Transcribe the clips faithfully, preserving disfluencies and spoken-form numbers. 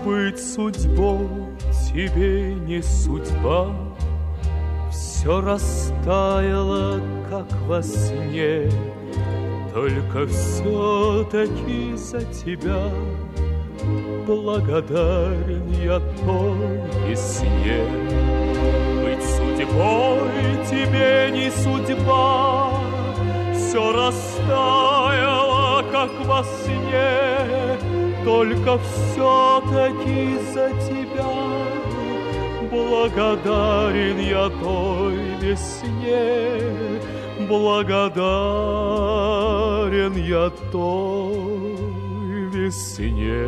Быть судьбой тебе не судьба, все растаяло, как во сне, только все-таки за тебя благодарен я той весне. Быть судьбой тебе не судьба, все растаяло, как во сне, только все-таки за тебя благодарен я той весне, благодарен я той весне.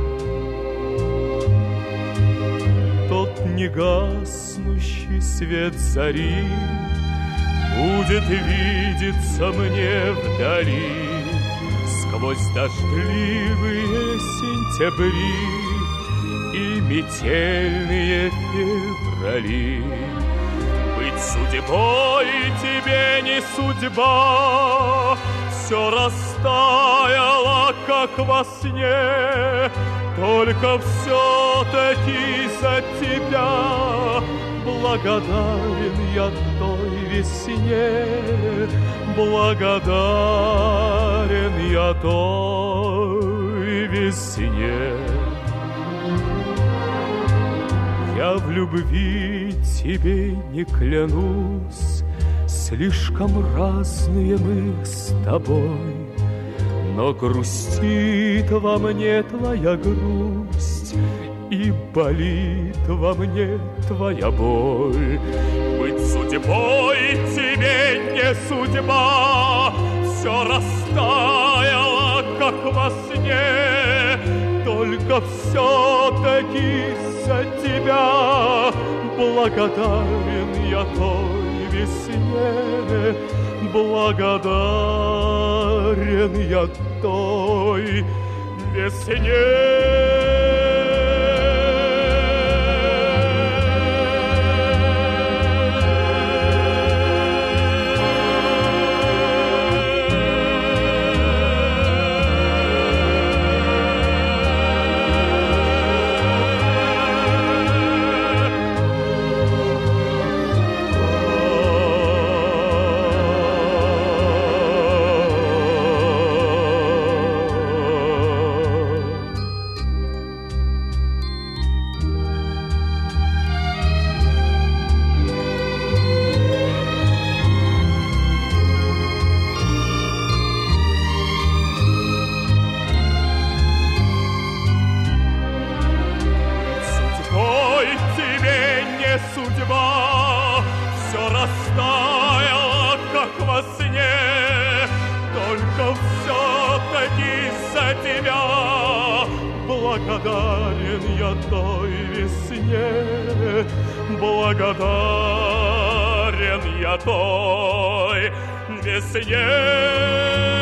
Тот негаснущий свет зари будет видеться мне вдали сквозь дождливые сентябри и метельные феврали. Быть судьбой тебе не судьба, все растаяло, как во сне, только все-таки за тебя благодарен я той весне, благодарен я той весне. Я в любви тебе не клянусь, слишком разные мы с тобой, но грустит во мне твоя грусть и болит во мне твоя боль. Быть судьбой тебе не судьба, все растаяло, как во сне, только все-таки за тебя благодарен я той весне, благодарен я той весне. Судьба, все растаяло, как во сне, только все-таки за тебя благодарен я той весне, благодарен я той весне.